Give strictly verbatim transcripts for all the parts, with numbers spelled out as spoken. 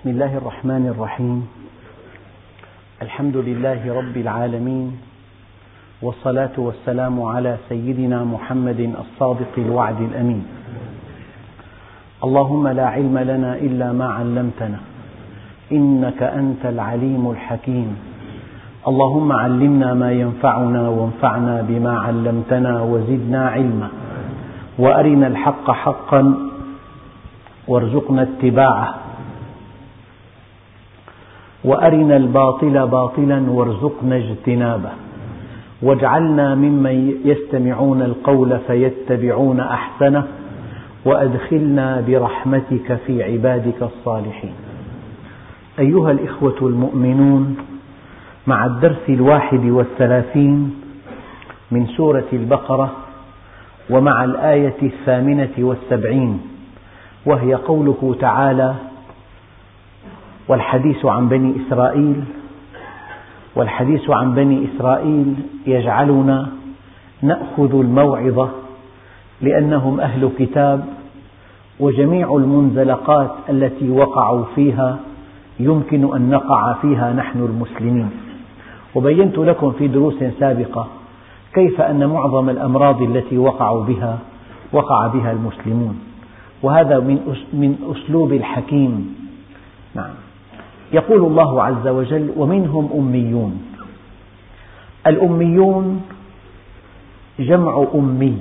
بسم الله الرحمن الرحيم. الحمد لله رب العالمين، والصلاة والسلام على سيدنا محمد الصادق الوعد الأمين. اللهم لا علم لنا إلا ما علمتنا إنك أنت العليم الحكيم. اللهم علمنا ما ينفعنا وانفعنا بما علمتنا وزدنا علما، وأرنا الحق حقا وارزقنا اتباعه، وأرنا الباطل باطلا وارزقنا اجتنابه، واجعلنا ممن يستمعون القول فيتبعون أحسنه، وأدخلنا برحمتك في عبادك الصالحين. أيها الإخوة المؤمنون، مع الدرس الواحد والثلاثين من سورة البقرة، ومع الآية الثامنة والسبعين، وهي قوله تعالى: والحديث عن بني إسرائيل. والحديث عن بني إسرائيل يجعلنا نأخذ الموعظة، لأنهم أهل كتاب، وجميع المنزلقات التي وقعوا فيها يمكن أن نقع فيها نحن المسلمين. وبينت لكم في دروس سابقة كيف أن معظم الأمراض التي وقعوا بها وقع بها المسلمون، وهذا من أسلوب الحكيم. نعم. يقول الله عز وجل: ومنهم أميون. الأميون جمع أمي،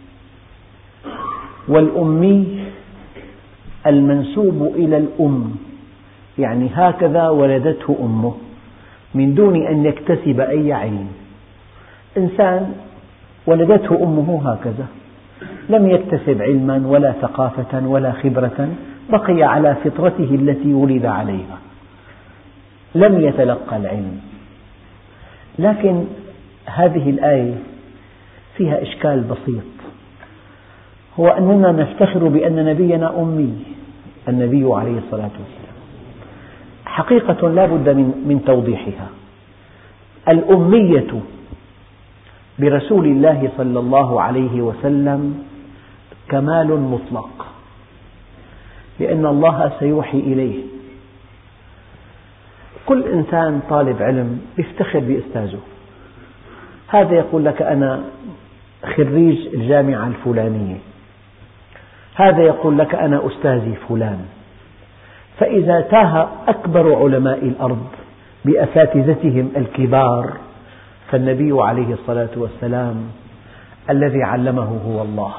والأمي المنسوب إلى الأم، يعني هكذا ولدته أمه من دون أن يكتسب أي علم. إنسان ولدته أمه هكذا، لم يكتسب علما ولا ثقافة ولا خبرة، بقي على فطرته التي ولد عليها، لم يتلقى العلم. لكن هذه الآية فيها إشكال بسيط، هو أننا نفتخر بأن نبينا أمي، النبي عليه الصلاة والسلام. حقيقة لا بد من توضيحها. الأمية برسول الله صلى الله عليه وسلم كمال مطلق، لأن الله سيوحي إليه. كل إنسان طالب علم يفتخر بأستاذه، هذا يقول لك أنا خريج الجامعة الفلانية، هذا يقول لك أنا أستاذي فلان. فإذا تاه أكبر علماء الأرض بأساتذتهم الكبار، فالنبي عليه الصلاة والسلام الذي علمه هو الله،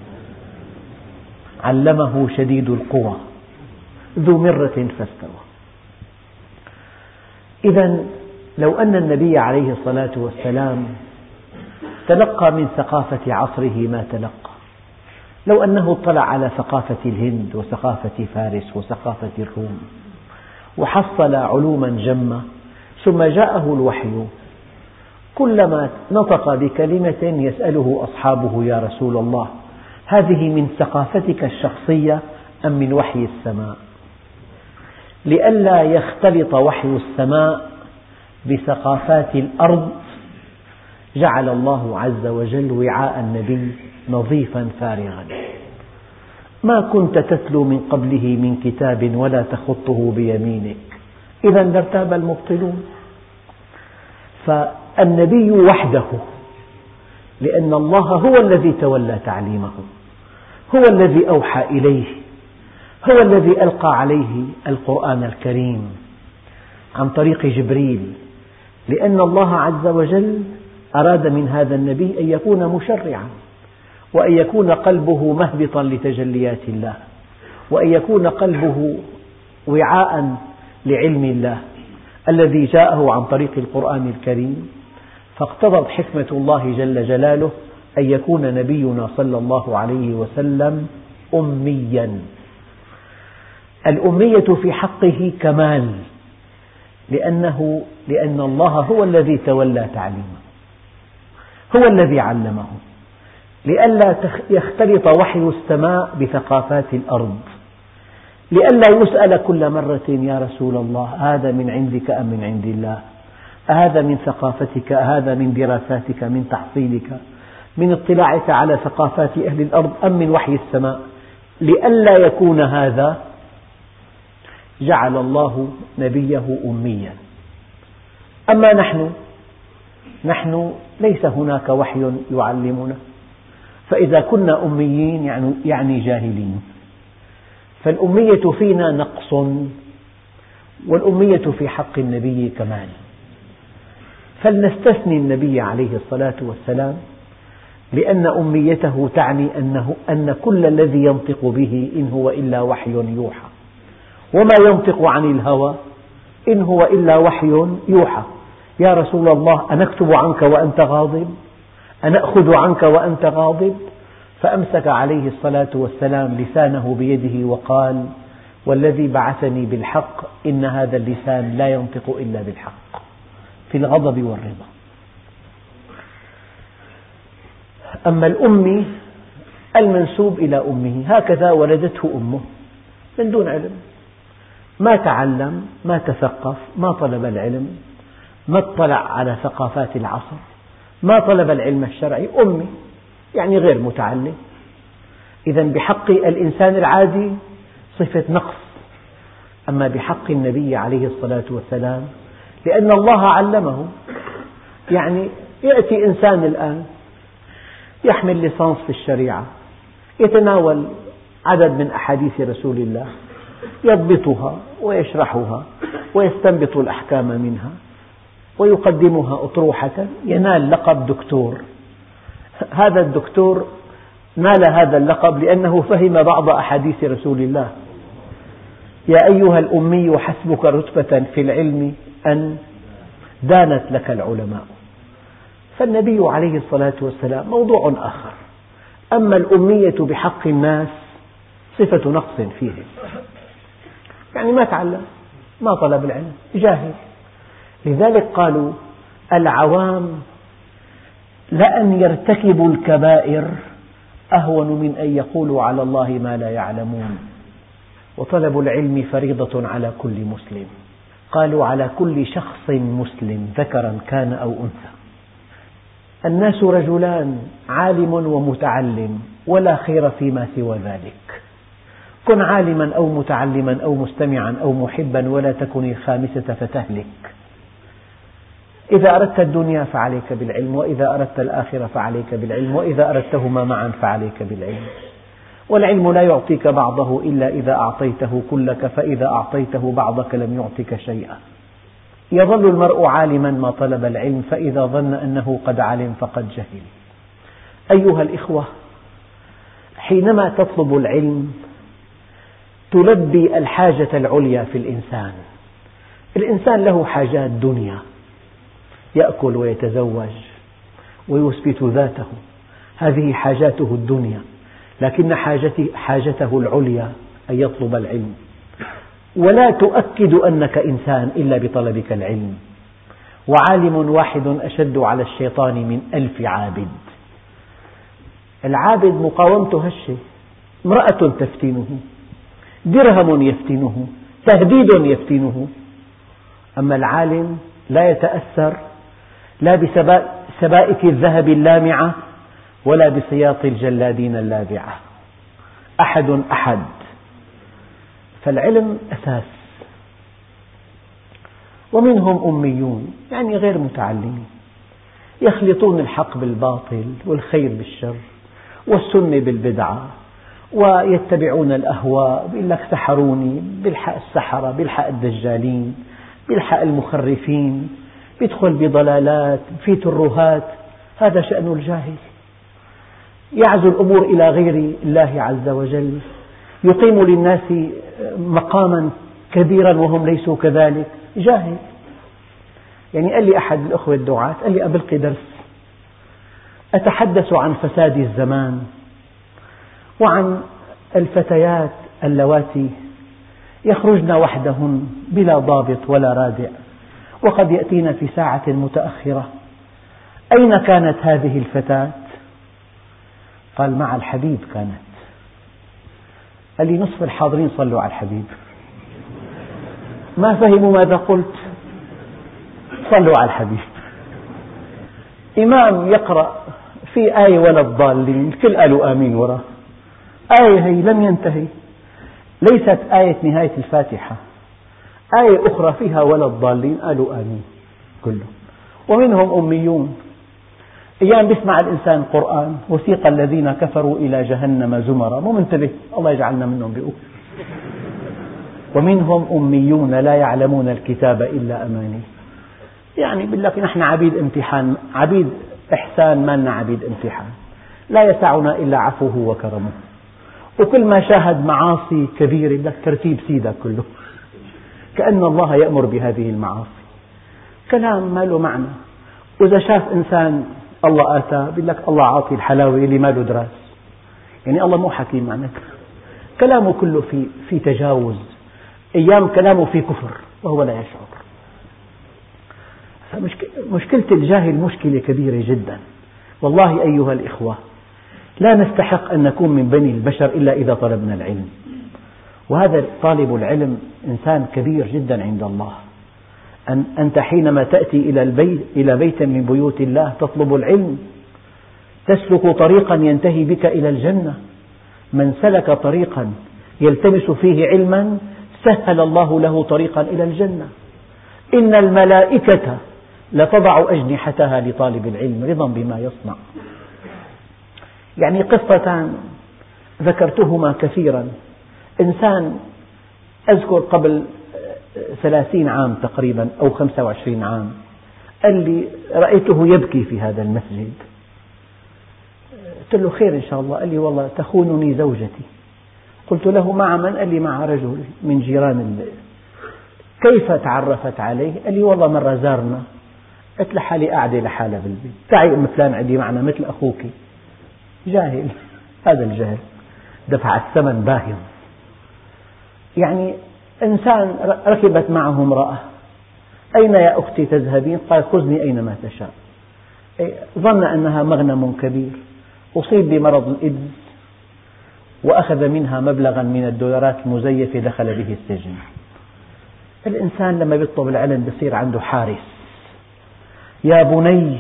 علمه شديد القوى ذو مرة فاستوى. إذا لو أن النبي عليه الصلاة والسلام تلقى من ثقافة عصره ما تلقى، لو أنه اطلع على ثقافة الهند وثقافة فارس وثقافة الروم وحصل علوما جمة، ثم جاءه الوحي، كلما نطق بكلمة يسأله أصحابه: يا رسول الله، هذه من ثقافتك الشخصية أم من وحي السماء؟ لئلا يختلط وحي السماء بثقافات الأرض، جعل الله عز وجل وعاء النبي نظيفا فارغا، ما كنت تتلو من قبله من كتاب ولا تخطه بيمينك، إذا لارتاب المبطلون. فالنبي وحده، لأن الله هو الذي تولى تعليمه، هو الذي أوحى إليه، هو الذي ألقى عليه القرآن الكريم عن طريق جبريل، لأن الله عز وجل أراد من هذا النبي أن يكون مشرعا، وأن يكون قلبه مهبطا لتجليات الله، وأن يكون قلبه وعاء لعلم الله الذي جاءه عن طريق القرآن الكريم. فاقتضت حكمة الله جل جلاله أن يكون نبينا صلى الله عليه وسلم أميا. الأمية في حقه كمال، لأنه لأن الله هو الذي تولى تعليمه، هو الذي علمه، لئلا يختلط وحي السماء بثقافات الأرض، لئلا يسأل كل مرة: يا رسول الله، هذا من عندك أم من عند الله؟ أهذا من ثقافتك؟ أهذا من دراساتك، من تحصيلك، من اطلاعك على ثقافات أهل الأرض، أم من وحي السماء؟ لئلا يكون هذا جعل الله نبيه أميا. أما نحن نحن ليس هناك وحي يعلمنا، فإذا كنا أميين يعني جاهلين، فالأمية فينا نقص، والأمية في حق النبي كمال. فلنستثني النبي عليه الصلاة والسلام، لأن أميته تعني أنه أن كل الذي ينطق به إن هو إلا وحي يوحى، وما ينطق عن الهوى إن هو إلا وحي يوحى. يا رسول الله، أنكتب عنك وأنت غاضب؟ أنأخذ عنك وأنت غاضب؟ فأمسك عليه الصلاة والسلام لسانه بيده وقال: والذي بعثني بالحق إن هذا اللسان لا ينطق إلا بالحق في الغضب والرضا. أما الأمي المنسوب إلى أمه، هكذا ولدته أمه من دون علم، ما تعلم، ما تثقف، ما طلب العلم، ما اطلع على ثقافات العصر، ما طلب العلم الشرعي، أمي يعني غير متعلم. إذا بحق الإنسان العادي صفة نقص، أما بحق النبي عليه الصلاة والسلام لأن الله علمه. يعني يأتي إنسان الآن يحمل ليسانس في الشريعة، يتناول عدد من أحاديث رسول الله، يضبطها ويشرحها ويستنبط الأحكام منها ويقدمها أطروحة، ينال لقب دكتور. هذا الدكتور نال هذا اللقب لأنه فهم بعض أحاديث رسول الله. يا أيها الأمي حسبك رتبة في العلم أن دانت لك العلماء. فالنبي عليه الصلاة والسلام موضوع آخر. أما الأمية بحق الناس صفة نقص فيهم، يعني ما تعلم، ما طلب العلم، جاهل. لذلك قالوا العوام لأن يرتكبوا الكبائر أهون من أن يقولوا على الله ما لا يعلمون. وطلب العلم فريضة على كل مسلم، قالوا على كل شخص مسلم ذكرا كان أو أنثى. الناس رجلان، عالم ومتعلم، ولا خير فيما سوى ذلك. كن عالما أو متعلما أو مستمعا أو محبا، ولا تكن الخامسة فتهلك. إذا أردت الدنيا فعليك بالعلم، وإذا أردت الآخرة فعليك بالعلم، وإذا أردتهما معا فعليك بالعلم. والعلم لا يعطيك بعضه إلا إذا أعطيته كلك، فإذا أعطيته بعضك لم يعطك شيئا. يظل المرء عالما ما طلب العلم، فإذا ظن أنه قد علم فقد جهل. أيها الإخوة، حينما تطلب العلم تلبي الحاجة العليا في الإنسان. الإنسان له حاجات دنيا، يأكل ويتزوج ويثبت ذاته، هذه حاجاته الدنيا. لكن حاجته العليا أن يطلب العلم. ولا تؤكد أنك إنسان إلا بطلبك العلم. وعالم واحد أشد على الشيطان من ألف عابد. العابد مقاومته هشة، امرأة تفتنه، درهم يفتنه، تهديد يفتنه. أما العالم لا يتأثر لا بسبائك الذهب اللامعة ولا بسياط الجلادين اللابعة. أحد أحد. فالعلم أساس. ومنهم أميون، يعني غير متعلمين، يخلطون الحق بالباطل والخير بالشر والسنة بالبدعة، ويتبعون الأهواء. بيقول لك سحروني، بيلحق السحرة، بيلحق الدجالين، بيلحق المخرفين، بيدخل بضلالات في ترهات. هذا شأن الجاهل، يعزو الأمور إلى غير الله عز وجل، يقيم للناس مقاما كبيرا وهم ليسوا كذلك، جاهل. يعني قال لي أحد الأخوة الدعاة، قال لي أبلقي درس أتحدث عن فساد الزمان وعن الفتيات اللواتي يخرجن وحدهن بلا ضابط ولا رادع، وقد يأتين في ساعة متأخرة. أين كانت هذه الفتاة؟ قال مع الحبيب كانت. قال لي نصف الحاضرين صلوا على الحبيب، ما فهموا ماذا قلت. صلوا على الحبيب. إمام يقرأ في آية ولا الضالين، الكل قالوا آمين وراه. آية هي لم ينتهي، ليست آية نهاية الفاتحة، آية أخرى فيها ولا الضالين قالوا آمين كلهم. ومنهم أميون، أيام بيسمع الإنسان قرآن وسيق الذين كفروا إلى جهنم زمرا، مو منتبه، الله يجعلنا منهم بيقول. ومنهم أميون لا يعلمون الكتاب إلا أماني، يعني بيقول لك نحن عبيد امتحان، عبيد إحسان، ما لنا عبيد امتحان، لا يسعنا إلا عفوه وكرمه، وكل ما شاهد معاصي كبيرة لك ترتيب سيدك كله، كأن الله يأمر بهذه المعاصي. كلام ما له معنى. وإذا شاف إنسان الله آتاه بيقول لك الله عاطي الحلاوة اللي ما له دراس، يعني الله مو حكيم معناته. كلامه كله في في تجاوز، أيام كلامه في كفر وهو لا يشعر. مشكلة الجاهل مشكلة كبيرة جدا. والله أيها الإخوة، لا نستحق أن نكون من بني البشر إلا إذا طلبنا العلم، وهذا طالب العلم إنسان كبير جدا عند الله. أنت حينما تأتي إلى البيت إلى بيت من بيوت الله تطلب العلم، تسلك طريقا ينتهي بك إلى الجنة. من سلك طريقا يلتمس فيه علما سهل الله له طريقا إلى الجنة. إن الملائكة لتضع أجنحتها لطالب العلم رضا بما يصنع. يعني قصتان ذكرتهما كثيرا. إنسان أذكر قبل ثلاثين عام تقريبا أو خمسة وعشرين عام قال لي رأيته يبكي في هذا المسجد. قلت له خير إن شاء الله. قال لي والله تخونني زوجتي. قلت له مع من؟ قال لي مع رجل من جيران البيت. كيف تعرفت عليه؟ قال لي والله مرة زارنا. قلت لحالي قاعدة لحالها بالبيت، تعي أم فلان عندي معنا مثل أخوك. جاهل، هذا الجهل دفع الثمن باهظ. يعني إنسان ركبت معه امرأة، أين يا أختي تذهبين؟ قال خذني أينما تشاء. ظن أنها مغنم كبير، أصيب بمرض الإيدز وأخذ منها مبلغا من الدولارات المزيفة دخل به السجن. الإنسان لما يطلب العلم بصير عنده حارس. يا بني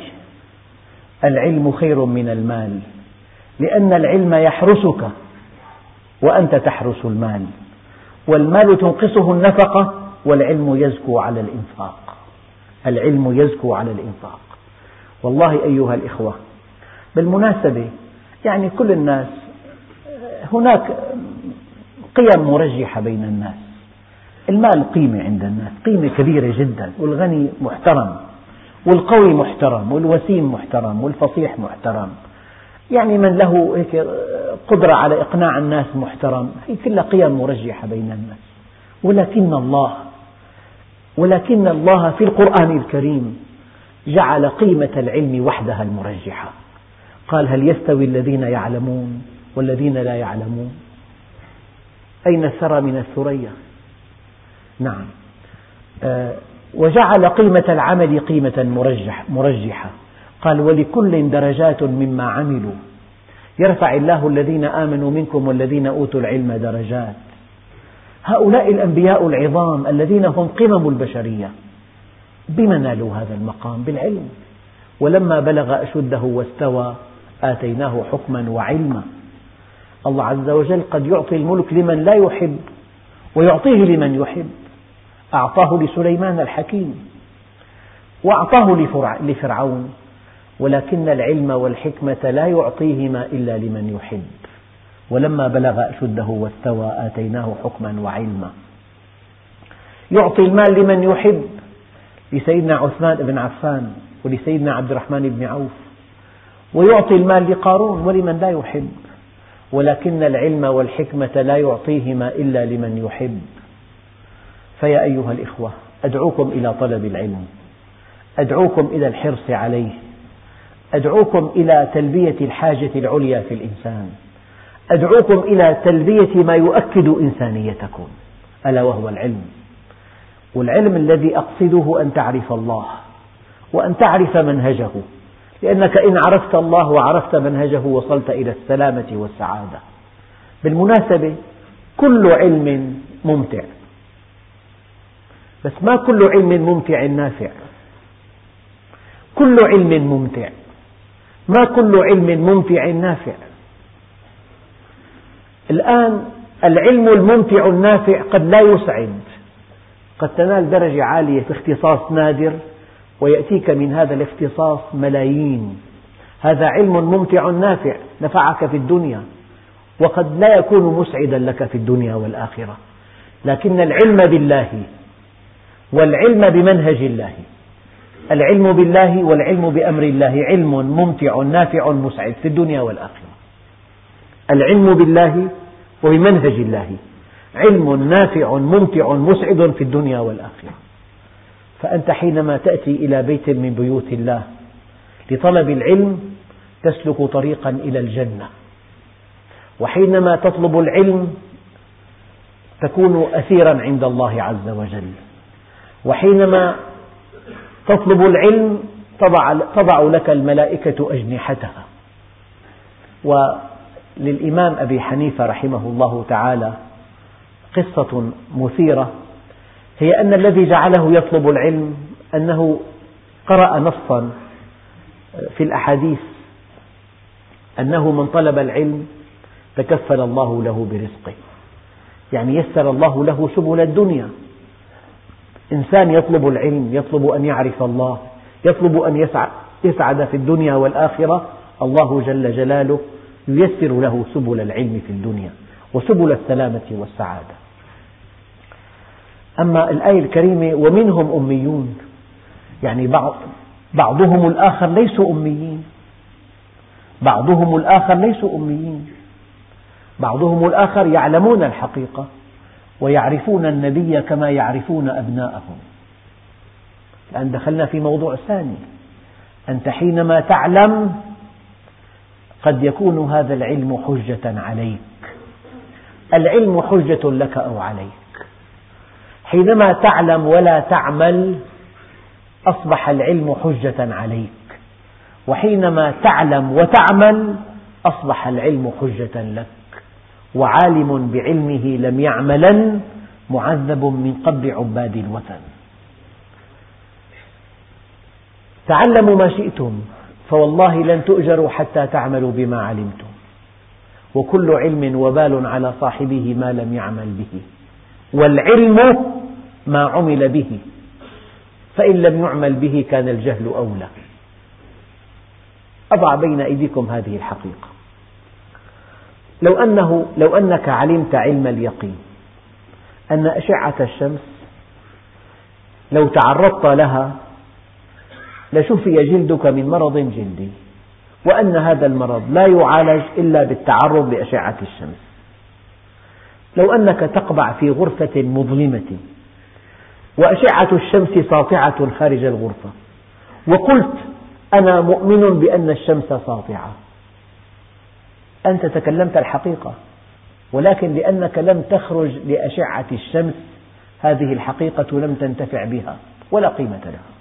العلم خير من المال، لأن العلم يحرسك وأنت تحرس المال، والمال تنقصه النفقة، والعلم يزكو على الإنفاق. العلم يزكو على الإنفاق. والله أيها الإخوة، بالمناسبة يعني كل الناس هناك قيم مرجحة بين الناس. المال قيمة عند الناس، قيمة كبيرة جدا، والغني محترم، والقوي محترم، والوسيم محترم، والفصيح محترم. يعني من له هيك قدرة على إقناع الناس محترم. هي كلها قيم مرجحة بين الناس. ولكن الله ولكن الله في القرآن الكريم جعل قيمة العلم وحدها المرجحة. قال هل يستوي الذين يعلمون والذين لا يعلمون؟ أين الثرى من الثريا؟ نعم. أه وجعل قيمة العمل قيمة مرجح مرجحة. قال ولكل درجات مما عملوا، يرفع الله الذين آمنوا منكم والذين أوتوا العلم درجات. هؤلاء الأنبياء العظام الذين هم قمم البشرية بما نالوا هذا المقام؟ بالعلم. ولما بلغ أشده واستوى آتيناه حكما وعلما. الله عز وجل قد يعطي الملك لمن لا يحب ويعطيه لمن يحب. أعطاه لسليمان الحكيم وأعطاه لفرعون، ولكن العلم والحكمة لا يعطيهما إلا لمن يحب. ولما بلغ أشده واستوى آتيناه حكما وعلما. يعطي المال لمن يحب، لسيدنا عثمان بن عفان ولسيدنا عبد الرحمن بن عوف، ويعطي المال لقارون ولمن لا يحب. ولكن العلم والحكمة لا يعطيهما إلا لمن يحب. فيا أيها الإخوة، أدعوكم إلى طلب العلم، أدعوكم إلى الحرص عليه، أدعوكم إلى تلبية الحاجة العليا في الإنسان، أدعوكم إلى تلبية ما يؤكد إنسانيتكم، ألا وهو العلم. والعلم الذي أقصده أن تعرف الله وأن تعرف منهجه، لأنك إن عرفت الله وعرفت منهجه وصلت إلى السلامة والسعادة. بالمناسبة كل علم ممتع، بس ما كل علم ممتع نافع. كل علم ممتع، ما كل علم ممتع نافع. الآن العلم الممتع النافع قد لا يسعد، قد تنال درجة عالية في اختصاص نادر ويأتيك من هذا الاختصاص ملايين. هذا علم ممتع نافع نفعك في الدنيا، وقد لا يكون مسعدا لك في الدنيا والآخرة، لكن العلم بالله والعلم بمنهج الله، العلم بالله والعلم بأمر الله علم ممتع نافع مسعد في الدنيا والآخرة. العلم بالله وبمنهج الله علم نافع ممتع مسعد في الدنيا والآخرة. فأنت حينما تأتي إلى بيت من بيوت الله لطلب العلم تسلك طريقا إلى الجنة، وحينما تطلب العلم تكون أثيرا عند الله عز وجل، وحينما تطلب العلم تضع لك الملائكة أجنحتها. وللإمام أبي حنيفة رحمه الله تعالى قصة مثيرة، هي أن الذي جعله يطلب العلم أنه قرأ نصا في الأحاديث أنه من طلب العلم تكفل الله له برزقه، يعني يسر الله له سبل الدنيا. إنسان يطلب العلم، يطلب أن يعرف الله، يطلب أن يسعد في الدنيا والآخرة، الله جل جلاله ييسر له سبل العلم في الدنيا وسبل السلامة والسعادة. أما الآية الكريمة ومنهم أميون، يعني بعض بعضهم الآخر ليسوا أميين، بعضهم الآخر ليسوا أميين، بعضهم الآخر يعلمون الحقيقة ويعرفون النبي كما يعرفون أبناءهم. الآن دخلنا في موضوع ثاني، أنت حينما تعلم قد يكون هذا العلم حجة عليك، العلم حجة لك أو عليك. حينما تعلم ولا تعمل أصبح العلم حجة عليك، وحينما تعلم وتعمل أصبح العلم حجة لك. وعالم بعلمه لم يعملا معذب من قبر عباد الوثن. تعلموا ما شئتم فوالله لن تؤجروا حتى تعملوا بما علمتم، وكل علم وبال على صاحبه ما لم يعمل به، والعلم ما عمل به، فإن لم يعمل به كان الجهل أولى. أضع بين أيديكم هذه الحقيقة، لو أنه لو أنك علمت علم اليقين أن أشعة الشمس لو تعرضت لها لشفي جلدك من مرض جلدي، وأن هذا المرض لا يعالج إلا بالتعرض لأشعة الشمس. لو أنك تقبع في غرفة مظلمة وأشعة الشمس ساطعة خارج الغرفة وقلت أنا مؤمن بأن الشمس ساطعة، أنت تكلمت الحقيقة، ولكن لأنك لم تخرج لأشعة الشمس هذه الحقيقة لم تنتفع بها ولا قيمة لها.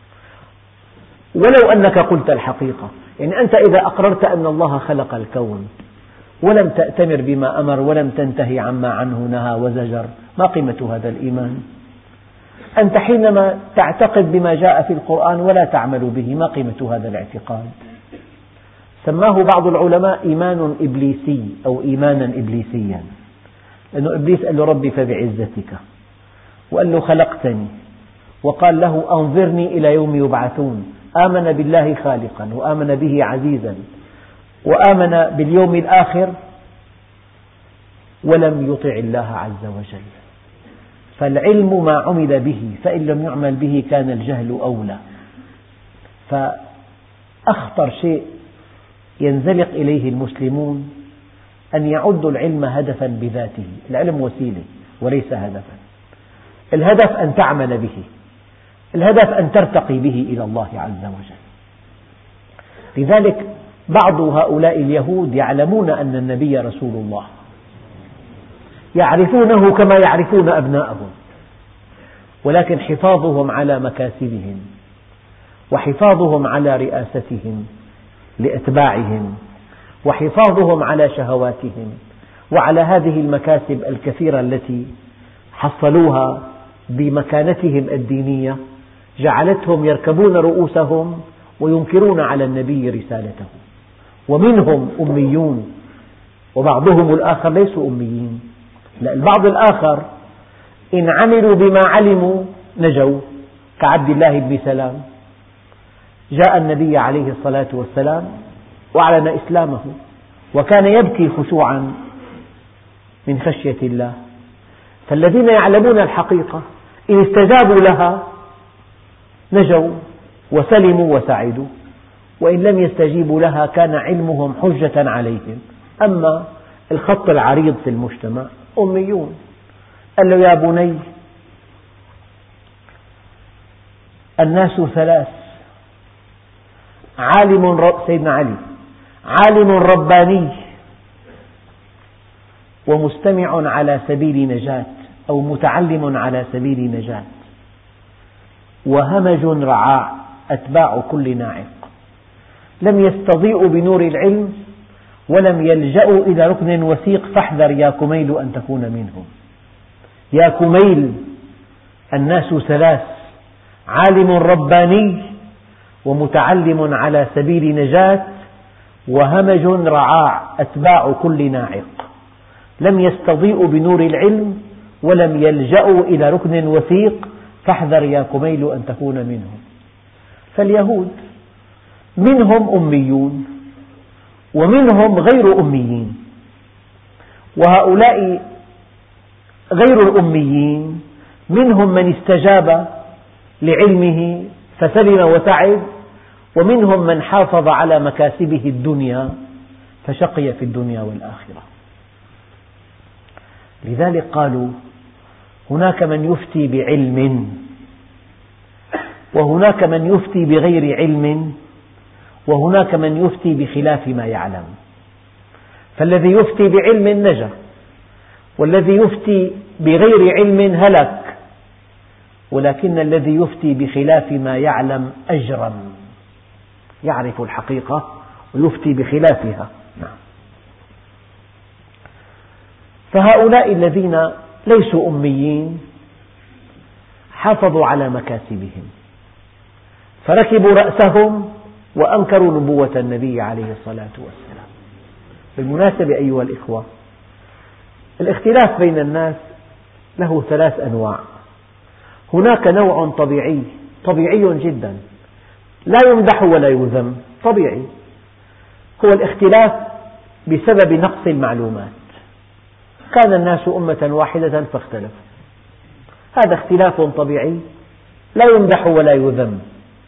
ولو أنك قلت الحقيقة، يعني أنت إذا أقررت أن الله خلق الكون ولم تأتمر بما أمر ولم تنتهي عما عنه نهى وزجر، ما قيمة هذا الإيمان؟ أنت حينما تعتقد بما جاء في القرآن ولا تعمل به، ما قيمة هذا الاعتقاد؟ سماه بعض العلماء إيمان إبليسي أو إيمانا إبليسيا، لأنه إبليس قال له ربي فبعزتك، وقال له خلقتني، وقال له أنظرني إلى يوم يبعثون. آمن بالله خالقا وآمن به عزيزا وآمن باليوم الآخر ولم يطع الله عز وجل. فالعلم ما عمل به، فإن لم يعمل به كان الجهل أولى. فأخطر شيء ينزلق إليه المسلمون أن يعدوا العلم هدفا بذاته. العلم وسيلة وليس هدفا. الهدف أن تعمل به، الهدف أن ترتقي به إلى الله عز وجل. لذلك بعض هؤلاء اليهود يعلمون أن النبي رسول الله، يعرفونه كما يعرفون أبناءهم، ولكن حفاظهم على مكاسبهم وحفاظهم على رئاستهم لأتباعهم وحفاظهم على شهواتهم وعلى هذه المكاسب الكثيرة التي حصلوها بمكانتهم الدينية جعلتهم يركبون رؤوسهم وينكرون على النبي رسالته. ومنهم أميون وبعضهم الآخر ليسوا أميين. لا، البعض الآخر إن عملوا بما علموا نجوا، كعبد الله بن سلام جاء النبي عليه الصلاة والسلام وأعلن إسلامه، وكان يبكي خشوعا من خشية الله. فالذين يعلمون الحقيقة إن استجابوا لها نجوا وسلموا وسعدوا، وإن لم يستجيبوا لها كان علمهم حجة عليهم. أما الخط العريض في المجتمع أميون. قال له: يا بني، الناس ثلاث: عالم رب سيدنا علي عالم رباني، ومستمع على سبيل نجاة أو متعلم على سبيل نجاة، وهمج رعاع أتباع كل ناعق، لم يستضيئوا بنور العلم ولم يلجأوا إلى ركن وثيق، فاحذر يا كميل أن تكون منهم. يا كميل، الناس ثلاث: عالم رباني، ومتعلم على سبيل نجاة، وهمج رعاع أتباع كل ناعق، لم يستضيئوا بنور العلم ولم يلجأوا إلى ركن وثيق، فاحذر يا كميل أن تكون منهم. فاليهود منهم أميون ومنهم غير أميين، وهؤلاء غير الأميين منهم من استجاب لعلمه فسلم وسعد، ومنهم من حافظ على مكاسبه الدنيا فشقي في الدنيا والآخرة. لذلك قالوا: هناك من يفتي بعلم، وهناك من يفتي بغير علم، وهناك من يفتي بخلاف ما يعلم. فالذي يفتي بعلم نجا، والذي يفتي بغير علم هلك، ولكن الذي يفتي بخلاف ما يعلم أجرم، يعرف الحقيقة ويفتي بخلافها. فهؤلاء الذين ليسوا أميين حافظوا على مكاسبهم، فركبوا رأسهم وأنكروا نبوة النبي عليه الصلاة والسلام. بالمناسبة أيها الإخوة، الاختلاف بين الناس له ثلاث أنواع. هناك نوع طبيعي طبيعي جدا لا يمدح ولا يذم، طبيعي، هو الاختلاف بسبب نقص المعلومات. كان الناس أمة واحدة فاختلفوا، هذا اختلاف طبيعي لا يمدح ولا يذم.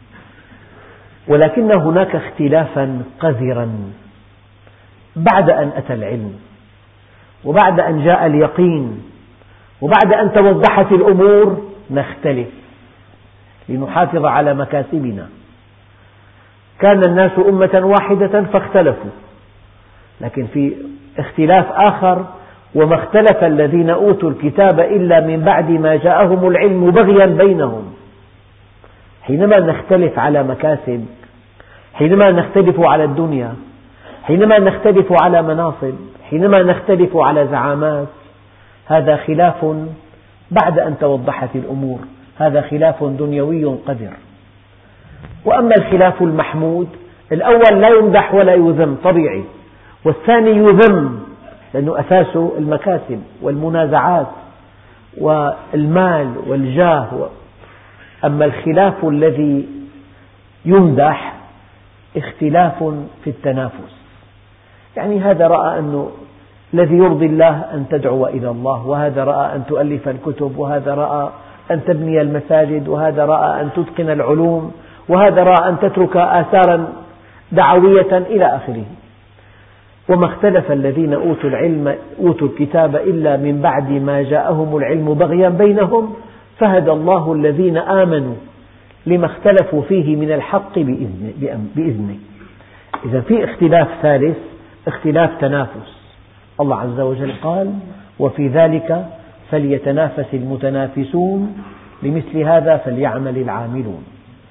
ولكن هناك اختلافا قذرا بعد أن أتى العلم، وبعد أن جاء اليقين، وبعد أن توضحت الأمور نختلف لنحافظ على مكاسبنا. كان الناس أمة واحدة فاختلفوا، لكن في اختلاف آخر: وما اختلف الذين أوتوا الكتاب إلا من بعد ما جاءهم العلم بغيا بينهم. حينما نختلف على مكاسب، حينما نختلف على الدنيا، حينما نختلف على مناصب، حينما نختلف على زعامات، هذا خلاف بعد أن توضحت الأمور، هذا خلاف دنيوي قذر. وأما الخلاف المحمود، الأول لا يمدح ولا يذم، طبيعي، والثاني يذم لأنه أساسه المكاسب والمنازعات والمال والجاه. أما الخلاف الذي يمدح اختلاف في التنافس، يعني هذا رأى أنه الذي يرضي الله أن تدعو إلى الله، وهذا رأى أن تؤلف الكتب، وهذا رأى أن تبني المساجد، وهذا رأى أن تتقن العلوم، وهذا رأى أن تترك آثارا دعوية إلى آخره. وما اختلف الذين أوتوا العلم أوتوا الكتاب إلا من بعد ما جاءهم العلم بغيا بينهم، فهدى الله الذين آمنوا لما اختلفوا فيه من الحق بإذنه. إذا في اختلاف ثالث، اختلاف تنافس. الله عز وجل قال: وفي ذلك فليتنافس المتنافسون، لمثل هذا فليعمل العاملون.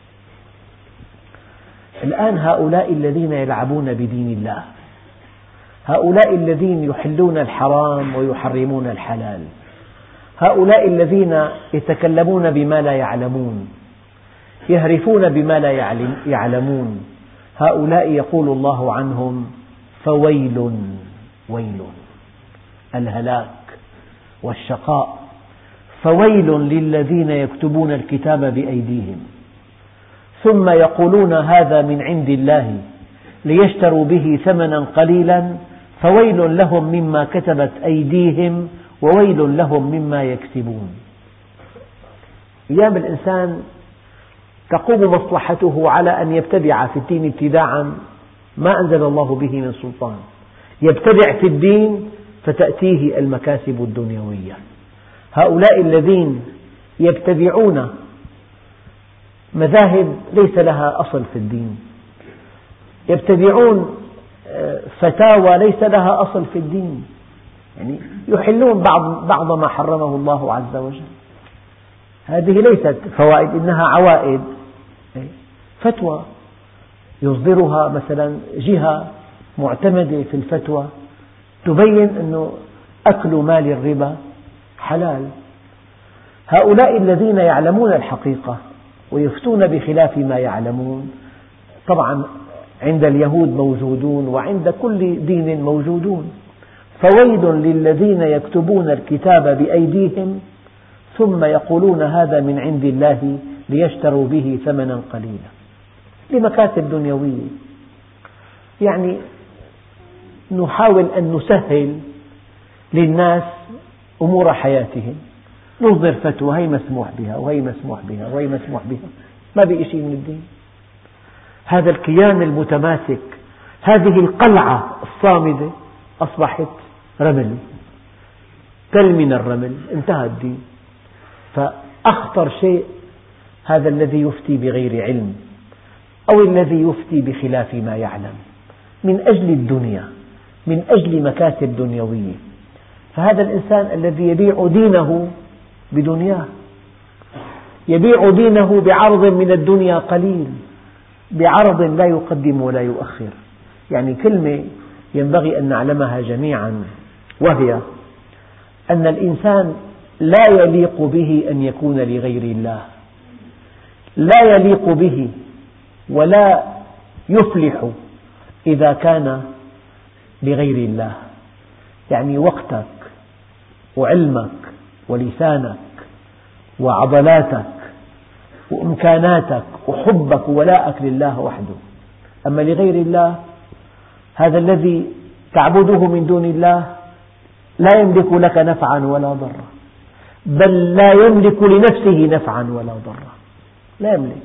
الآن هؤلاء الذين يلعبون بدين الله، هؤلاء الذين يحلون الحرام ويحرمون الحلال، هؤلاء الذين يتكلمون بما لا يعلمون، يهرفون بما لا يعلمون، هؤلاء يقول الله عنهم: فويل ويل، الهلاك والشقاء، فويل للذين يكتبون الكتاب بأيديهم ثم يقولون هذا من عند الله ليشتروا به ثمنا قليلا فويل لهم مما كتبت أيديهم وويل لهم مما يكسبون. أيام الإنسان تقوم مصلحته على أن يبتدع في الدين ابتداعا ما أنزل الله به من سلطان، يبتدع في الدين فتأتيه المكاسب الدنيوية. هؤلاء الذين يبتدعون مذاهب ليس لها أصل في الدين، يبتدعون فتاوى ليس لها أصل في الدين، يعني يحلون بعض, بعض ما حرمه الله عز وجل. هذه ليست فوائد إنها عوائد، فتوى يصدرها مثلا جهة معتمدة في الفتوى تبين أنه أكل مال الربا حلال. هؤلاء الذين يعلمون الحقيقة ويفتون بخلاف ما يعلمون طبعا عند اليهود موجودون وعند كل دين موجودون. فويل للذين يكتبون الكتاب بأيديهم ثم يقولون هذا من عند الله ليشتروا به ثمنا قليلا لمكاسب دنيوية. يعني نحاول أن نسهل للناس أمور حياتهم، نصدر فتوى هي مسموح بها وهي مسموح بها وهي مسموح بها، ما بقي شيء من الدين. هذا الكيان المتماسك، هذه القلعة الصامدة أصبحت رمل، تل من الرمل، انتهى الدين. فأخطر شيء هذا الذي يفتي بغير علم أو الذي يفتي بخلاف ما يعلم من أجل الدنيا، من أجل مكاسب دنيوية. فهذا الإنسان الذي يبيع دينه بدنياه، يبيع دينه بعرض من الدنيا قليل، بعرض لا يقدم ولا يؤخر. يعني كلمة ينبغي أن نعلمها جميعا، وهي أن الإنسان لا يليق به أن يكون لغير الله، لا يليق به ولا يفلح إذا كان لغير الله. يعني وقتك وعلمك ولسانك وعضلاتك وإمكاناتك وحبك وولاءك لله وحده، أما لغير الله هذا الذي تعبده من دون الله لا يملك لك نفعا ولا ضرا، بل لا يملك لنفسه نفعا ولا ضرا، لا يملك.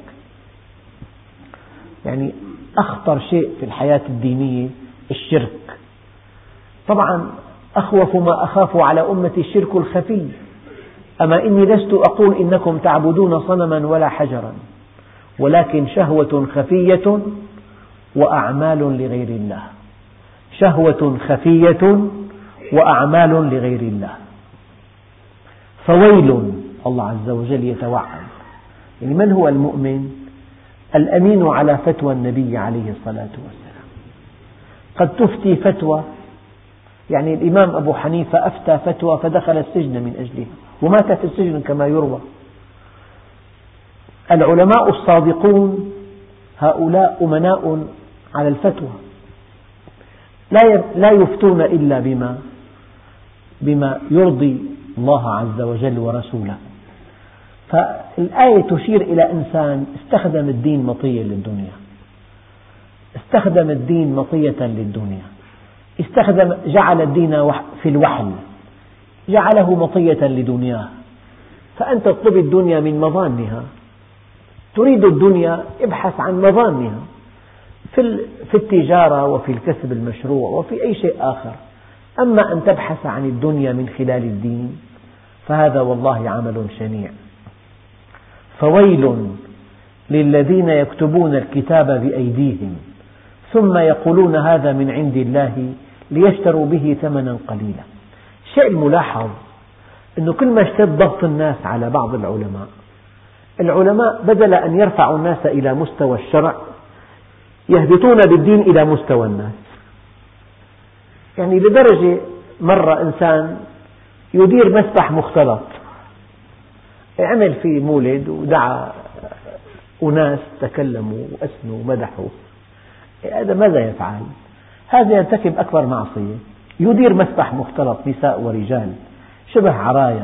يعني أخطر شيء في الحياة الدينية الشرك. طبعا أخوف ما أخاف على أمتي الشرك الخفي. أما إني لست أقول إنكم تعبدون صنما ولا حجرا، ولكن شهوة خفية وأعمال لغير الله، شهوة خفية وأعمال لغير الله. فويل، الله عز وجل يتوعد. يعني من هو المؤمن؟ الأمين على فتوى النبي عليه الصلاة والسلام. قد تفتي فتوى، يعني الإمام أبو حنيفة أفتى فتوى فدخل السجن من أجلها ومات في السجن كما يروى. العلماء الصادقون هؤلاء أمناء على الفتوى، لا يفتون إلا بما بما يرضي الله عز وجل ورسوله. فالآية تشير إلى إنسان استخدم الدين مطية للدنيا، استخدم الدين مطية للدنيا، استخدم جعل الدين في الوحل، جعله مطية لدنياه. فأنت تطلب الدنيا من مظانها، تريد الدنيا ابحث عن مظانها في التجارة وفي الكسب المشروع وفي أي شيء آخر. أما أن تبحث عن الدنيا من خلال الدين فهذا والله عمل شنيع. فويل للذين يكتبون الكتاب بأيديهم ثم يقولون هذا من عند الله ليشتروا به ثمنا قليلا. الشيء الملاحظ أنه كل ما اشتد ضغط الناس على بعض العلماء، العلماء بدل أن يرفعوا الناس إلى مستوى الشرع يهبطون بالدين إلى مستوى الناس. يعني لدرجة مرة إنسان يدير مسبح مختلط، عمل فيه مولد ودعا أناس تكلموا وأثنوا ومدحوا. هذا ماذا يفعل؟ هذا يرتكب أكبر معصية. يدير مسبح مختلط نساء ورجال شبه عرايا،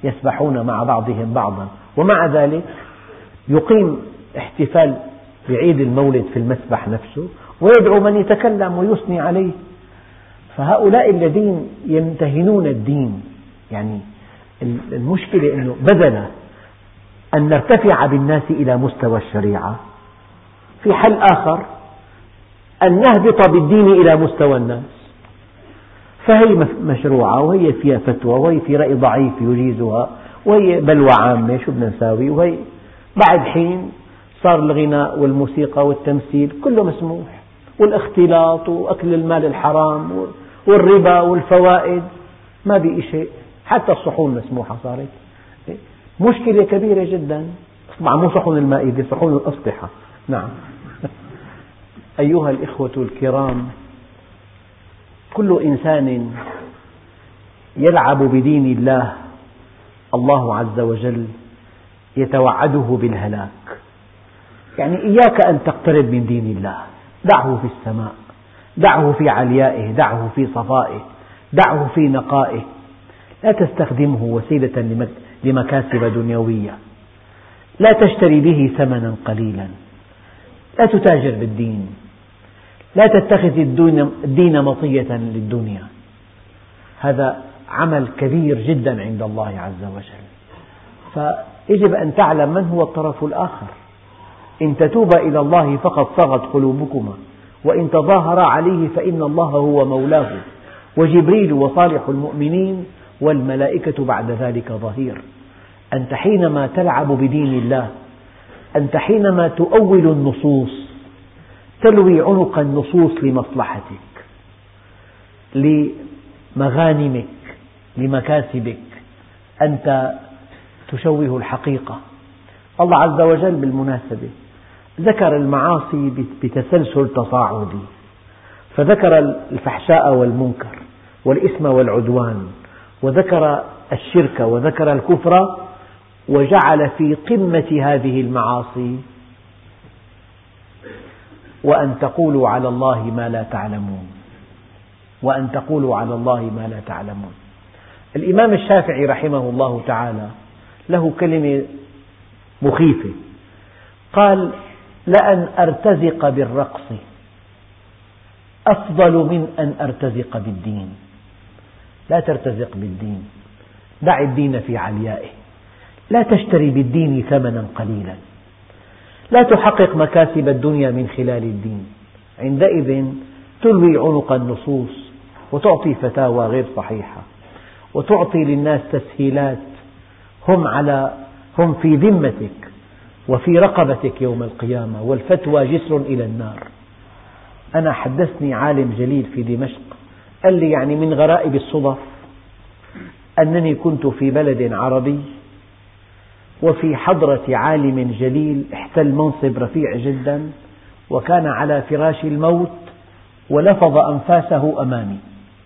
يسبحون مع بعضهم بعضا، ومع ذلك يقيم احتفال بعيد المولد في المسبح نفسه ويدعو من يتكلم ويثني عليه. فهؤلاء الذين يمتهنون الدين، يعني المشكلة أنه بدل أن نرتفع بالناس إلى مستوى الشريعة، في حل آخر، أن نهبط بالدين إلى مستوى الناس. فهي مشروعة وهي فيها فتوى وهي في رأي ضعيف يجيزها وهي بلوى عامة، شو بدنا نساوي؟ وهي بعد حين صار الغناء والموسيقى والتمثيل كله مسموح، والاختلاط وأكل المال الحرام والربا والفوائد، ما بقي شيء، حتى الصحون مسموحة صارت. مشكلة كبيرة جدا. طبعا مو صحون المائدة، صحون الأسطحة. نعم. أيها الإخوة الكرام، كل إنسان يلعب بدين الله الله عز وجل يتوعده بالهلاك. يعني إياك أن تقترب من دين الله، دعه في السماء، دعه في عليائه، دعه في صفائه، دعه في نقائه، لا تستخدمه وسيلة لمكاسب دنيوية، لا تشتري به ثمنا قليلا، لا تتاجر بالدين، لا تتخذ الدين مطية للدنيا. هذا عمل كبير جدا عند الله عز وجل. فيجب أن تعلم من هو الطرف الآخر. إن تتوبا إلى الله فقد صغت قلوبكما، وإن تظاهرا عليه فإن الله هو مولاه، وجبريل وصالح المؤمنين والملائكة بعد ذلك ظهير. أنت حينما تلعب بدين الله، أنت حينما تؤول النصوص، تلوي عنق النصوص لمصلحتك، لمغانمك، لمكاسبك، أنت تشوه الحقيقة. الله عز وجل بالمناسبة ذكر المعاصي بتسلسل تصاعدي، فذكر الفحشاء والمنكر والإثم والعدوان، وذكر الشرك وذكر الكفر، وجعل في قمة هذه المعاصي وأن تقولوا على الله ما لا تعلمون، وأن تقولوا على الله ما لا تعلمون. الإمام الشافعي رحمه الله تعالى له كلمة مخيفة، قال: لأن أرتزق بالرقص أفضل من أن أرتزق بالدين. لا ترتزق بالدين، دع الدين في عليائه، لا تشتري بالدين ثمنا قليلا، لا تحقق مكاسب الدنيا من خلال الدين. عندئذ تلوي عنق النصوص وتعطي فتاوى غير صحيحة، وتعطي للناس تسهيلات، هم على هم في ذمتك وفي رقبتك يوم القيامة، والفتوى جسر إلى النار. أنا حدثني عالم جليل في دمشق قال لي يعني من غرائب الصدف أنني كنت في بلد عربي وفي حضرة عالم جليل احتل منصب رفيع جدا، وكان على فراش الموت ولفظ أنفاسه أمامي.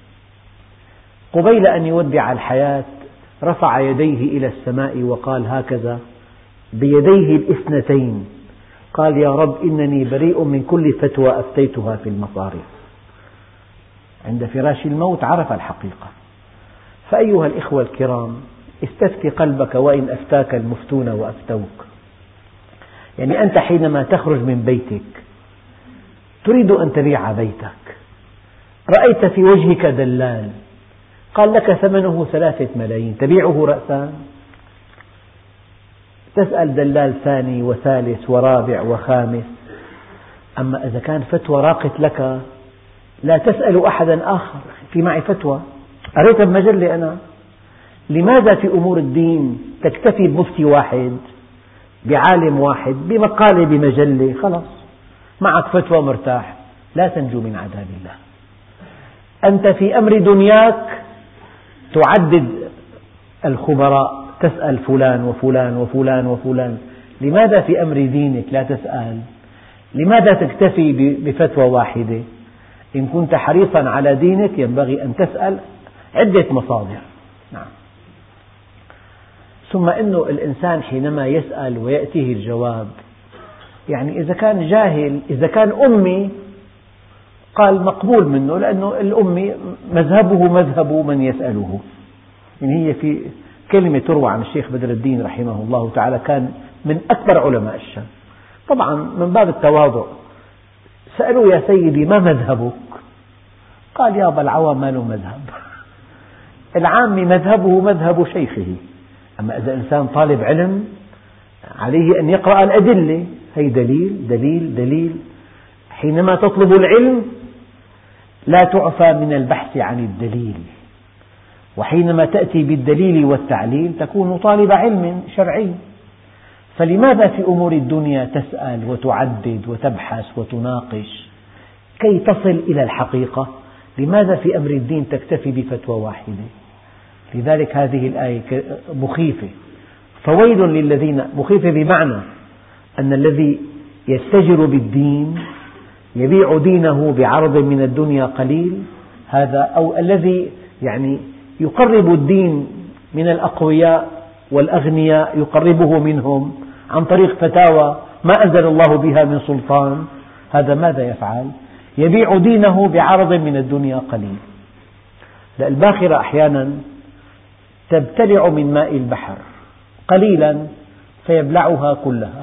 قبيل أن يودع الحياة رفع يديه إلى السماء وقال هكذا بيديه الاثنتين، قال: يا رب إنني بريء من كل فتوى أفتيتها في المصارف. عند فراش الموت عرف الحقيقة. فأيها الإخوة الكرام، استفتي قلبك وإن أفتاك المفتون وأفتوك. يعني أنت حينما تخرج من بيتك تريد أن تبيع بيتك، رأيت في وجهك دلال قال لك ثمنه ثلاثة ملايين، تبيعه رأسا؟ تسأل دلال ثاني وثالث ورابع وخامس. أما إذا كان فتوى راقت لك لا تسأل أحدا آخر، في معي فتوى قريتها بمجلة أنا. لماذا في أمور الدين تكتفي بمفتي واحد، بعالم واحد، بمقالة بمجلة، خلاص معك فتوى مرتاح، لا تنجو من عذاب الله. أنت في أمر دنياك تعدد الخبراء، تسأل فلان وفلان وفلان وفلان. لماذا في أمر دينك لا تسأل؟ لماذا تكتفي بفتوى واحدة؟ إن كنت حريصا على دينك ينبغي أن تسأل عدة مصادر. نعم. ثم إن الإنسان حينما يسأل ويأتيه الجواب، يعني إذا كان جاهل، إذا كان أمي قال مقبول منه، لأنه الأمي مذهبه مذهب من يسأله، يعني هي في كلمة تروى عن الشيخ بدر الدين رحمه الله تعالى، كان من أكبر علماء الشام. طبعا من باب التواضع سألوه: يا سيدي ما مذهبك؟ قال: يا أبا العوام ما له مذهب، العام مذهبه مذهب شيخه، أما إذا إنسان طالب علم عليه أن يقرأ الأدلة، هي دليل دليل دليل. حينما تطلب العلم لا تعفى من البحث عن الدليل، وحينما تأتي بالدليل والتعليل تكون طالب علم شرعي. فلماذا في أمور الدنيا تسأل وتعدد وتبحث وتناقش كي تصل إلى الحقيقة؟ لماذا في أمر الدين تكتفي بفتوى واحدة؟ لذلك هذه الآية مخيفة. فويل للذين، مخيفة بمعنى أن الذي يستجر بالدين يبيع دينه بعرض من الدنيا قليل، هذا أو الذي يعني يقرب الدين من الأقوياء والأغنياء، يقربه منهم عن طريق فتاوى ما أنزل الله بها من سلطان، هذا ماذا يفعل؟ يبيع دينه بعرض من الدنيا قليل. الباخرة أحيانا تبتلع من ماء البحر قليلا فيبلعها كلها.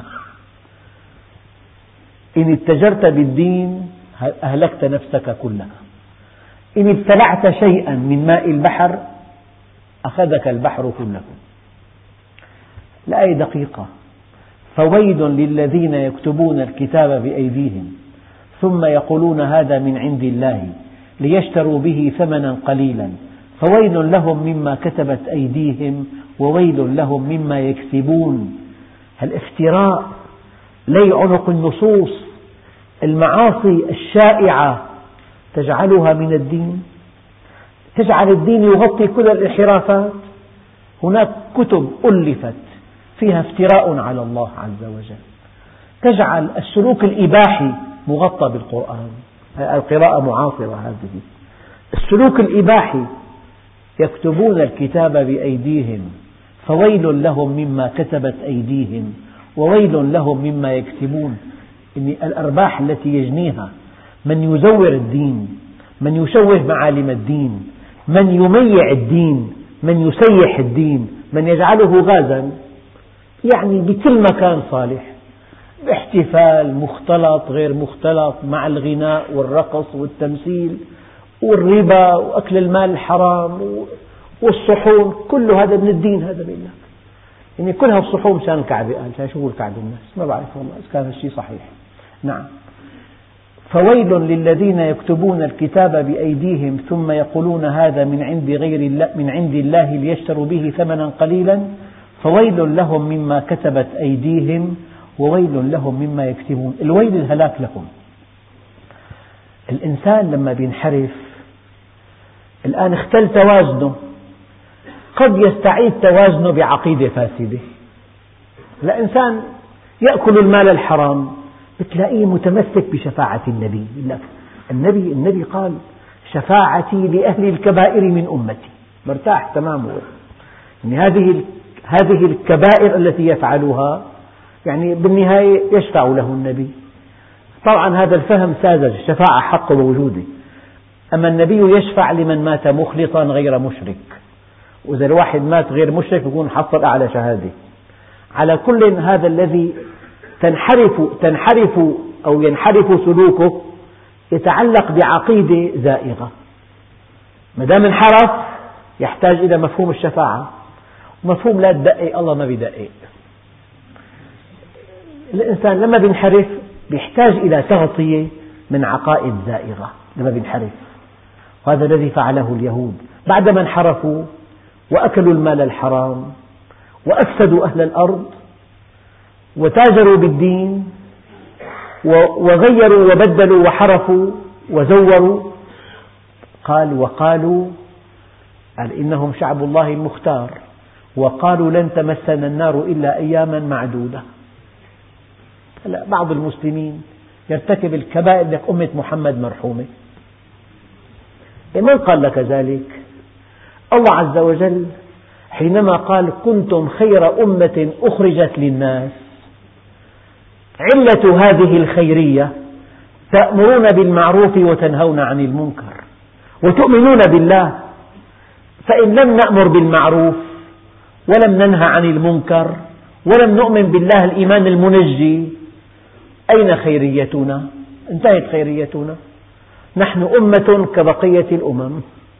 إن اتجرت بالدين أهلكت نفسك كلها، إن ابتلعت شيئا من ماء البحر أخذك البحر كله. الآية دقيقة: فويل للذين يكتبون الكتاب بأيديهم ثم يقولون هذا من عند الله ليشتروا به ثمنا قليلا فويل لهم مما كتبت أيديهم وويل لهم مما يكسبون. الافتراء، لي عنق النصوص، المعاصي الشائعة تجعلها من الدين، تجعل الدين يغطي كل الانحرافات. هناك كتب ألفت فيها افتراء على الله عز وجل، تجعل السلوك الإباحي مغطى بالقرآن. القراءة معاصرة هذه. السلوك الإباحي: يكتبون الكتاب بأيديهم فويل لهم مما كتبت أيديهم وويل لهم مما يكسبون. إن الأرباح التي يجنيها من يزور الدين، من يشوه معالم الدين، من يميع الدين، من يسيح الدين، من يجعله غازا، يعني بكل مكان صالح، باحتفال مختلط غير مختلط، مع الغناء والرقص والتمثيل والربا وأكل المال الحرام والصحون، كل هذا من الدين. هذا بالله يعني كلها الصحون مشان الكعبة، قال مشان يشوفوا الكعبة الناس، ما بعرف والله إذا كان الشيء صحيح. نعم. فويل للذين يكتبون الكتاب بأيديهم ثم يقولون هذا من عند غير الله من عند الله ليشتروا به ثمنا قليلا فويل لهم مما كتبت أيديهم وويل لهم مما يكسبون. الويل الهلاك لهم. الإنسان لما بينحرف الآن اختل توازنه، قد يستعيد توازنه بعقيدة فاسدة. لا إنسان يأكل المال الحرام بتلاقيه متمسك بشفاعة النبي، النبي النبي قال شفاعتي لأهل الكبائر من أمتي، مرتاح تماما. يعني هذه هذه الكبائر التي يفعلها يعني بالنهاية يشفع له النبي. طبعا هذا الفهم ساذج، الشفاعة حق موجودة، أما النبي يشفع لمن مات مخلصا غير مشرك، وإذا الواحد مات غير مشرك يكون حصل أعلى شهادة. على كل هذا الذي تنحرف تنحرف أو ينحرف سلوكه يتعلق بعقيدة زائغة، ما دام انحرف يحتاج إلى مفهوم الشفاعة، ومفهوم لا تدقق الله ما بيدقق. الإنسان لما بينحرف بيحتاج إلى تغطية من عقائد زائغة لما بينحرف، وهذا الذي فعله اليهود بعدما انحرفوا وأكلوا المال الحرام وأفسدوا أهل الأرض وتاجروا بالدين وغيروا وبدلوا وحرفوا وزوروا. قال وقالوا قال إنهم شعب الله المختار وقالوا لن تمسنا النار إلا أياما معدودة. هلا بعض المسلمين يرتكب الكبائر لك أمة محمد مرحومة. من قال لك ذلك؟ الله عز وجل حينما قال كنتم خير أمة أخرجت للناس، علة هذه الخيرية تأمرون بالمعروف وتنهون عن المنكر وتؤمنون بالله. فإن لم نأمر بالمعروف ولم ننهى عن المنكر ولم نؤمن بالله الإيمان المنجي، أين خيريتنا؟ انتهت خيريتنا. نحن أمة كبقية الأمم.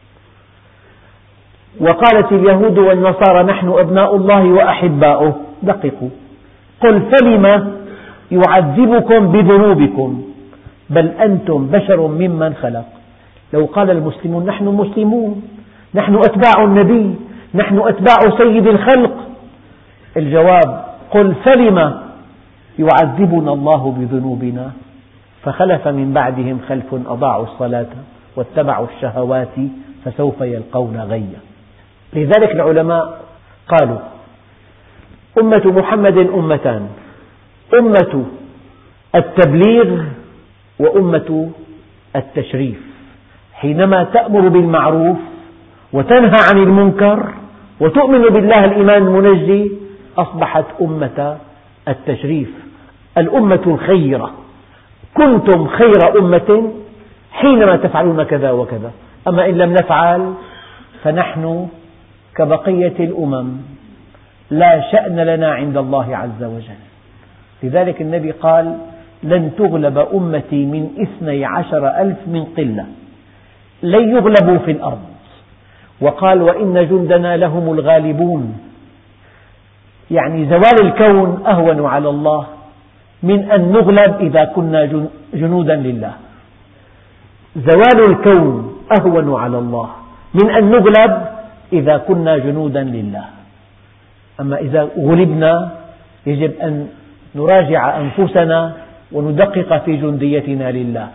وقالت اليهود والنصارى نحن أبناء الله وأحباؤه. دققوا، قل فلم يعذبكم بذنوبكم بل أنتم بشر ممن خلق. لو قال المسلمون نحن مسلمون، نحن أتباع النبي، نحن أتباع سيد الخلق، الجواب قل فلم يعذبنا الله بذنوبنا فخلف من بعدهم خلف أضاعوا الصلاة واتبعوا الشهوات فسوف يلقون غيا. لذلك العلماء قالوا أمة محمد أمتان: أمة التبليغ وأمة التشريف. حينما تأمر بالمعروف وتنهى عن المنكر وتؤمن بالله الإيمان المنجي أصبحت أمة التشريف، الأمة الخيرة. كنتم خير أمة حينما تفعلون كذا وكذا، أما إن لم نفعل فنحن كبقية الأمم لا شأن لنا عند الله عز وجل. لذلك النبي قال لن تغلب أمتي من اثني عشر ألف من قلة، لن يغلبوا في الأرض. وقال وإن جندنا لهم الغالبون، يعني زوال الكون أهون على الله من أن نغلب إذا كنا جنودا لله. زوال الكون أهون على الله من أن نغلب إذا كنا جنودا لله. أما إذا غلبنا يجب أن نراجع أنفسنا وندقق في جنديتنا لله.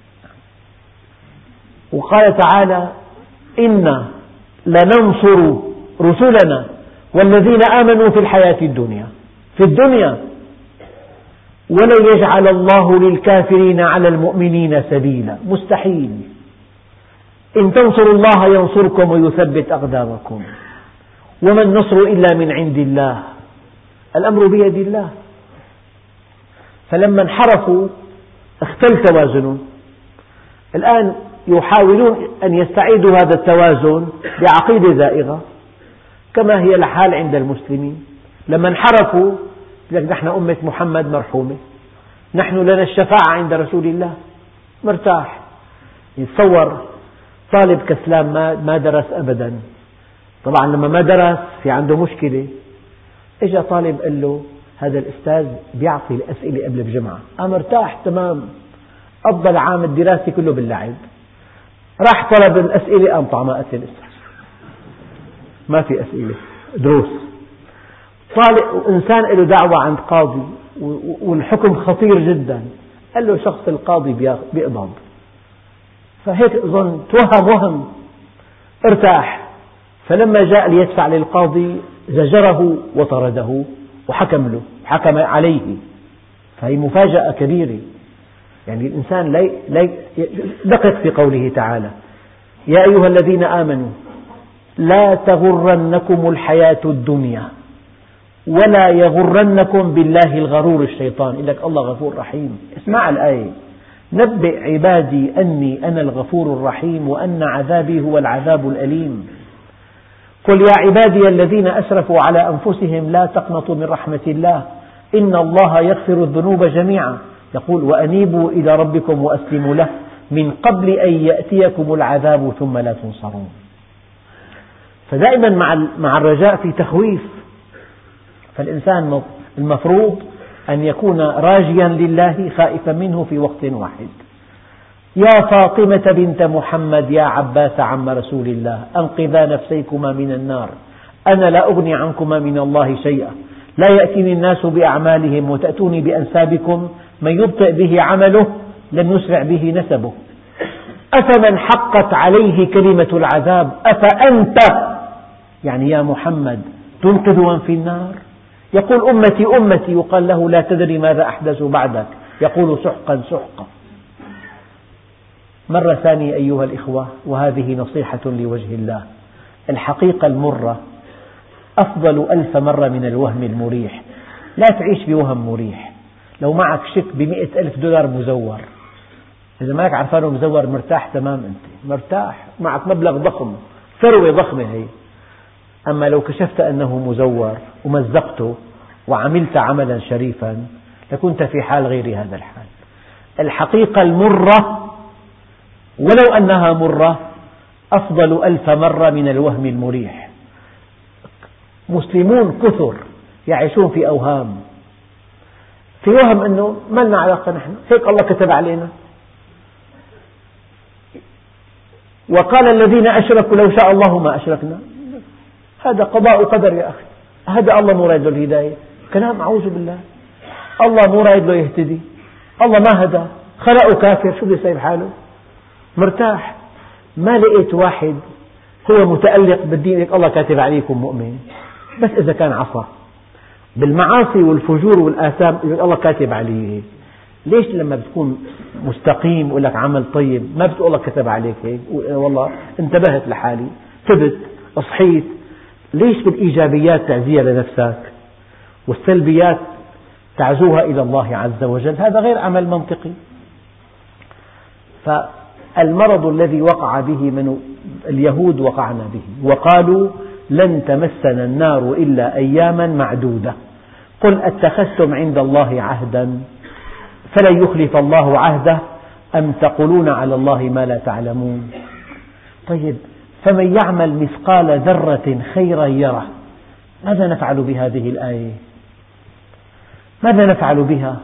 وقال تعالى إنا لننصر رسلنا والذين آمنوا في الحياة الدنيا في الدنيا ولن يجعل الله للكافرين على المؤمنين سبيلا. مستحيل. إن تنصروا الله ينصركم ويثبت أقدامكم، وما النصر إلا من عند الله، الأمر بيد الله. فلما انحرفوا اختل توازنهم. الآن يحاولون أن يستعيدوا هذا التوازن بعقيدة زائغة كما هي الحال عند المسلمين. لما انحرفوا لك نحن أمة محمد مرحومة، نحن لنا الشفاعة عند رسول الله، مرتاح. يتصور طالب كسلان ما درس أبدا، طبعا لما ما درس في عنده مشكلة. إجا طالب قال له هذا الأستاذ بيعطي الأسئلة قبل الجمعة، أنا مرتاح تمام، قضى العام الدراسي كله باللعب. راح طلب الأسئلة أم طعماء الأستاذ ما في أسئلة، دروس. طالب إنسان له دعوة عند قاضي والحكم خطير جدا، قال له شخص القاضي بيقبض، فهيك أظن توهم وهم، ارتاح. فلما جاء ليدفع للقاضي زجره وطرده وحكم له، حكم عليه. فهي مفاجأة كبيرة. يعني الإنسان لا دقق في قوله تعالى يا أيها الذين آمنوا لا تغرنكم الحياة الدنيا ولا يغرنكم بالله الغرور الشيطان. يقول لك الله غفور رحيم. اسمع الآية: نبئ عبادي أني أنا الغفور الرحيم وأن عذابي هو العذاب الأليم. قل يا عبادي الذين أسرفوا على أنفسهم لا تقنطوا من رحمة الله إن الله يغفر الذنوب جميعا. يقول وأنيبوا إلى ربكم وأسلموا له من قبل أن يأتيكم العذاب ثم لا تنصرون. فدائما مع الرجاء في تخويف. فالإنسان المفروض أن يكون راجيا لله خائفا منه في وقت واحد. يا فاطمة بنت محمد يا عباس عم رسول الله أنقذا نفسيكما من النار أنا لا أغني عنكما من الله شيئا لا يأتيني الناس بأعمالهم وتأتوني بأنسابكم من يبطئ به عمله لن يسرع به نسبه أفمن حقت عليه كلمة العذاب أفأنت يعني يا محمد تنقذ من في النار. يقول أمتي أمتي يقال له لا تدري ماذا أحدث بعدك يقول سحقا سحقا. مرة ثانية أيها الإخوة، وهذه نصيحة لوجه الله، الحقيقة المرة أفضل ألف مرة من الوهم المريح. لا تعيش بوهم مريح. لو معك شيك بمئة ألف دولار مزور، إذا ماك عرفانه مزور مرتاح تمام، أنت مرتاح، معك مبلغ ضخم، ثروة ضخمة هي، أما لو كشفت أنه مزور ومزقته وعملت عملا شريفا لكنت في حال غير هذا الحال. الحقيقة المرة ولو أنها مرة أفضل ألف مرة من الوهم المريح. مسلمون كثر يعيشون في أوهام، في وهم أنه ما لنا علاقة، نحن هيك الله كتب علينا. وقال الذين أشركوا لو شاء الله ما أشركنا. هذا قضاء وقدر يا أخي، هذا الله مو رايد له الهداية، كلام أعوذ بالله. الله مو رايد له يهتدي، الله ما هدى، خلقه كافر، شو بده يساوي حاله؟ مرتاح. ما لقيت واحد هو متألق بالدين الله كاتب عليكم مؤمن، بس إذا كان عصى بالمعاصي والفجور والآثام الله كاتب عليه. ليش لما بتكون مستقيم يقول لك عمل طيب ما بتقول الله كتب عليك هيك؟ والله انتبهت لحالي، تبت، أصحيت. ليش بالإيجابيات تعزيها لنفسك والسلبيات تعزوها إلى الله عز وجل؟ هذا غير عمل منطقي. فالمرض الذي وقع به من اليهود وقعنا به، وقالوا لن تمسنا النار إلا أياما معدودة، قل أتخذتم عند الله عهدا فلن يخلف الله عهده أم تقولون على الله ما لا تعلمون. طيب، فمن يعمل مثقال ذرة خيرا يره. ماذا نفعل بهذه الآية؟ ماذا نفعل بها؟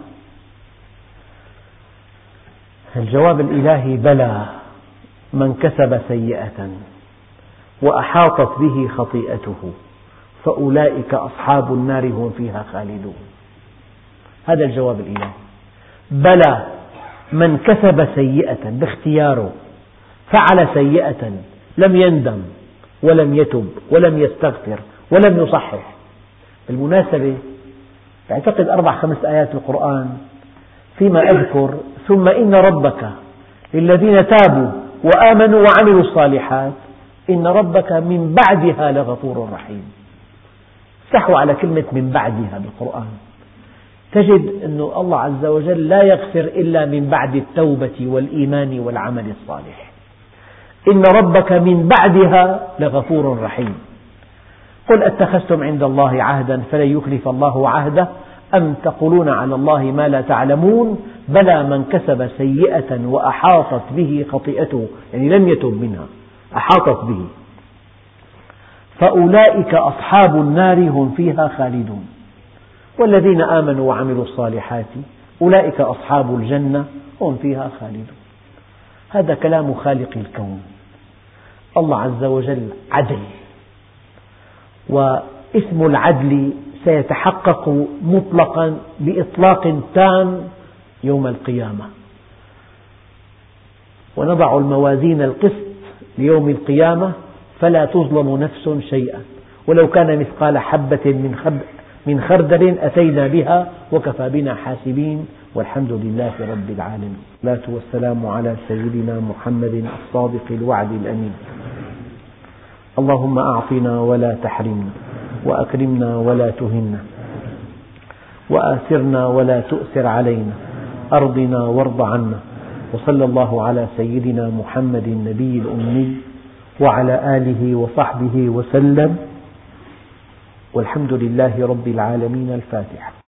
الجواب الإلهي بلى، من كسب سيئة وأحاطت به خطيئته فأولئك أصحاب النار هم فيها خالدون. هذا الجواب الإلهي. بلى، من كسب سيئة باختياره، فعل سيئة لم يندم ولم يتب ولم يستغفر ولم يصحح. بالمناسبة أعتقد أربع خمس آيات القرآن فيما أذكر ثم إن ربك للذين تابوا وآمنوا وعملوا الصالحات إن ربك من بعدها لغفور رحيم. افتحوا على كلمة من بعدها بالقرآن تجد أن الله عز وجل لا يغفر إلا من بعد التوبة والإيمان والعمل الصالح. إن ربك من بعدها لغفور رحيم. قل أتخذتم عند الله عهدا فلن يخلف الله عهده أم تقولون على الله ما لا تعلمون. بلى، من كسب سيئة وأحاطت به خطيئته، يعني لم يتب منها، أحاطت به، فأولئك أصحاب النار هم فيها خالدون. والذين آمنوا وعملوا الصالحات أولئك أصحاب الجنة هم فيها خالدون. هذا كلام خالق الكون. الله عز وجل عدل، واسم العدل سيتحقق مطلقا بإطلاق تام يوم القيامة. ونضع الموازين القسط ليوم القيامة فلا تظلم نفس شيئا ولو كان مثقال حبة من خردل أتينا بها وكفى بنا حاسبين والحمد لله رب العالمين. والصلاة والسلام على سيدنا محمد الصادق الوعد الأمين. اللهم أعطنا ولا تحرمنا، وأكرمنا ولا تهنا، وآثرنا ولا تؤثر علينا، أرضنا وارض عنا. وصلى الله على سيدنا محمد النبي الأمي وعلى آله وصحبه وسلم، والحمد لله رب العالمين. الفاتحة.